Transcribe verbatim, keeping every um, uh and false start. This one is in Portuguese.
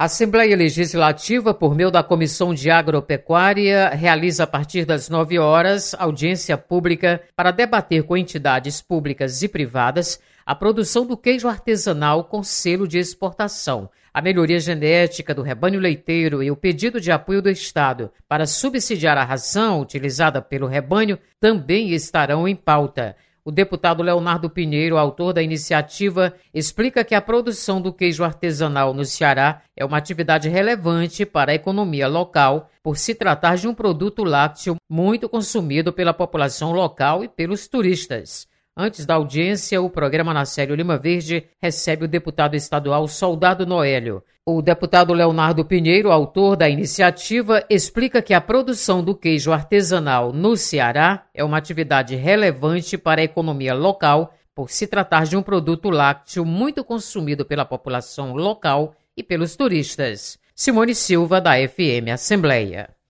A Assembleia Legislativa, por meio da Comissão de Agropecuária, realiza a partir das nove horas audiência pública para debater com entidades públicas e privadas a produção do queijo artesanal com selo de exportação, a melhoria genética do rebanho leiteiro e o pedido de apoio do Estado para subsidiar a ração utilizada pelo rebanho também estarão em pauta. O deputado Leonardo Pinheiro, autor da iniciativa, explica que a produção do queijo artesanal no Ceará é uma atividade relevante para a economia local, por se tratar de um produto lácteo muito consumido pela população local e pelos turistas. Antes da audiência, o programa Nacélio Lima Verde recebe o deputado estadual Soldado Noélio. O deputado Leonardo Pinheiro, autor da iniciativa, explica que a produção do queijo artesanal no Ceará é uma atividade relevante para a economia local, por se tratar de um produto lácteo muito consumido pela população local e pelos turistas. Simone Silva, da F M Assembleia.